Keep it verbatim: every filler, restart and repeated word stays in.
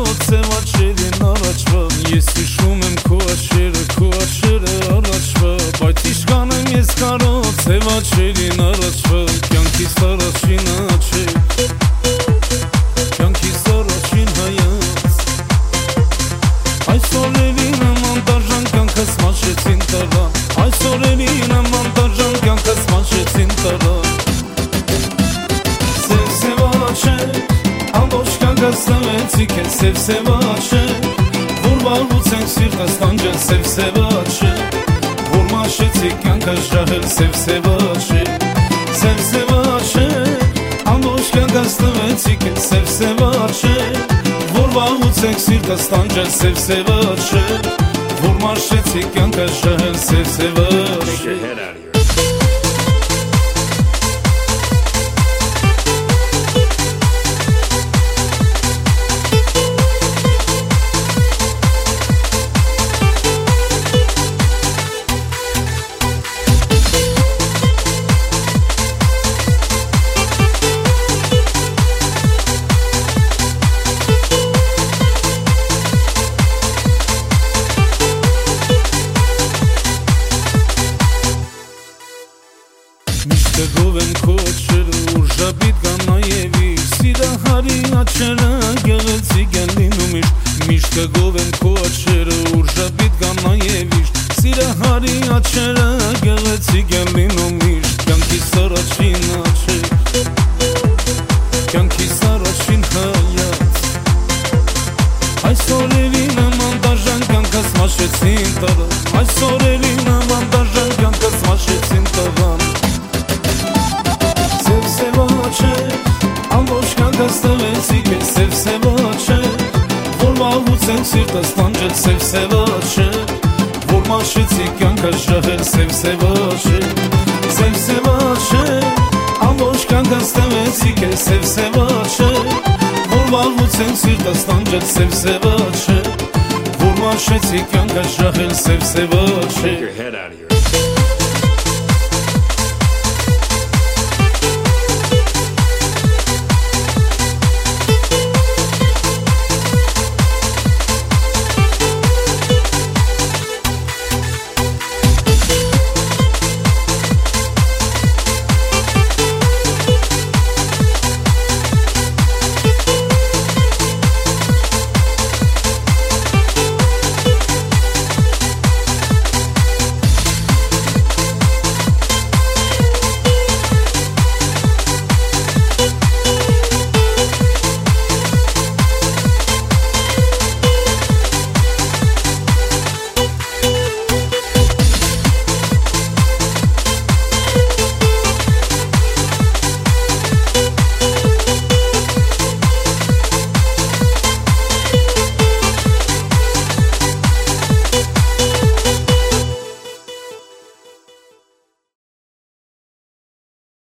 Սևաչերին առաջվա Ես հիշում եմ քո աչքերը, քո աչքերը առաջվա Բայց իշքան եմ ես կարող Սևաչերին առաջվա Կյանքիս առաջին աչք Կյանքիս առաջին հայաց Այս օրերի նման դաժան կյանքս մաշեցին տարան Այս օրերի նման դաժան կյանքս մաշեցին տարան Սև սևաչեր Ամբողջ կյանքս տվեցի քեզ սև սևաչեր Որ վաղուց ենք սիրտս տանջել սև սևաչեր Որ մաշեցի կյանքս ժահել սև սևաչեր Սև սևաչեր Ամբողջ կյանքս տվեցի քեզ սև սևաչեր Որ վաղուց ենք սիրտս տանջել սև սևաչեր Որ մաշեցի կյանքս ժահել սև սևաչեր Միշտեղով են քո աչքերը ուժաբիտ կան նաև իր Սիրահարի աչքերը գեղեցիկ են լինում միշտ Միշտեղով են քո աչքերը ուժաբիտ կան նաև իր Սիրահարի աչքերը գեղեցիկ են լինում միշտ Կյանքիս առաջին աչք Կյանքիս առաջին հայաց Այս օրերի նման դաժան կյանքս մաշեցին տարան Այս օրերի նման դաժան կյանքս մաշեցին տարան Ամբողջ կյանքս տվեցի քեզ սև սևաչեր Որ վաղուց ենք սիրտս տանջել սև սևաչեր Որ մաշեցի կյանքս ժահել սև սևաչեր Սև սևաչեր Ամբողջ կյանքս տվեցի քեզ սև սևաչեր Որ վաղուց ենք սիրտս տանջել սև սևաչեր Որ մաշեցի կյանքս ժահել սև սևաչեր